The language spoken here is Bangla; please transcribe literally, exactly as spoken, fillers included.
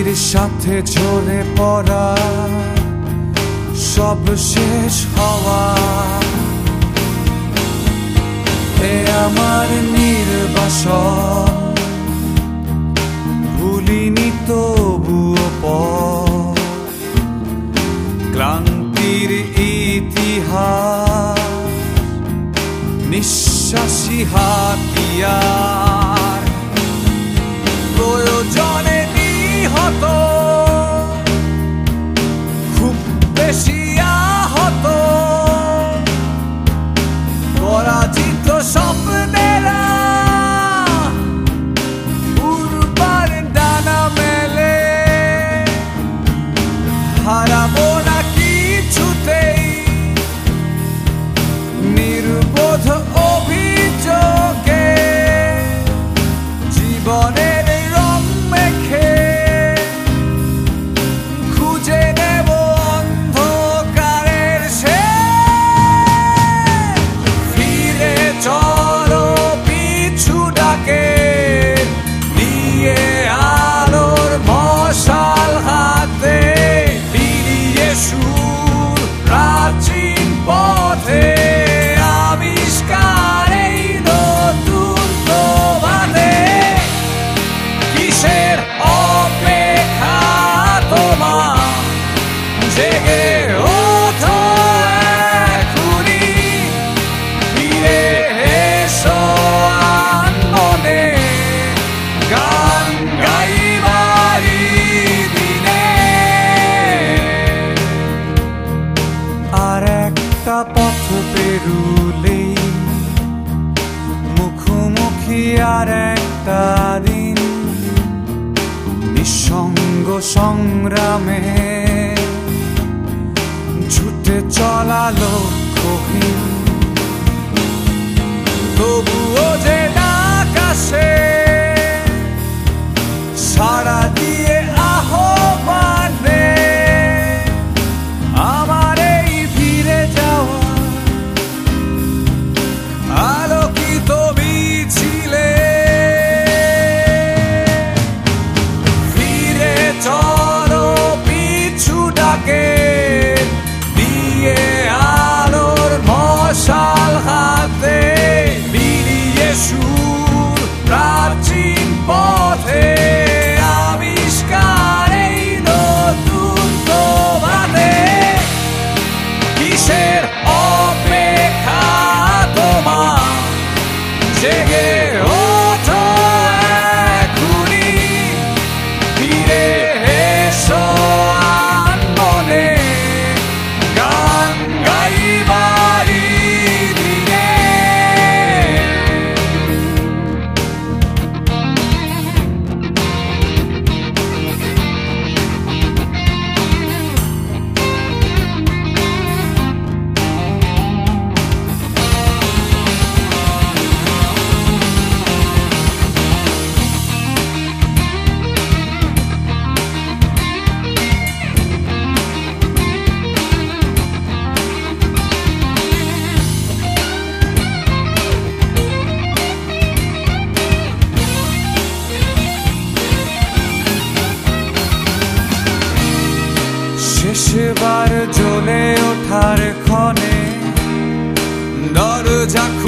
নদীর সাথে ঝরে পড়া সব শেষ হওয়া, এ আমার নির্বাসন, ভুলিনি তবুও পথ, ক্লান্তির ইতিহাস, নিঃশ্বাসী হাতিয়ার, প্রয়োজনে নিহত, খুব বেশি আহত, পরাজিত স্বপ্নেরা উড়বার ডানা মেলে, হারাবো না কিছুতেই নির্বোধ অভিযোগে, জীবনের রং মেখে খুঁজে নেব অন্ধকারের শেষ। ফিরে চলো পিছু ডাকে নিয়ে আলোর মশাল হাতে, ফিরিয়ে সুর প্রাচীন পথে, আবিষ্কার এই নতুন প্রভাতে। কিসের অপেক্ষা তোমার, জেগে ওঠো এখুনি, ফিরে এসো আনমনে, গান গাইবারই দিনে। আর একটা পথ পেরুলেই মুখোমুখি আর একটা দিন, নিঃসঙ্গ সংগ্রামে ছুটে চলা লক্ষ্যহীন, তবুও যে আকাশে সাড়া দিয়ে আহ্বানে, আমার এই ফিরে যাওয়া আলোকিত মিছিলে। ফিরে চলো পিছু ডাকে দিয়ে আলোর মশাল হাতে, ফিরিয়ে সুর প্রাচীন পথে, আবিষ্কার এই নতুন প্রভাতে। কিসের অপেক্ষা তোমার, জেগে ওঠো এখুনি, ফিরে এসো আনমনে, গান গাইবারই দিনে। শেষবার জ্বলে ওঠার ক্ষণে দরজা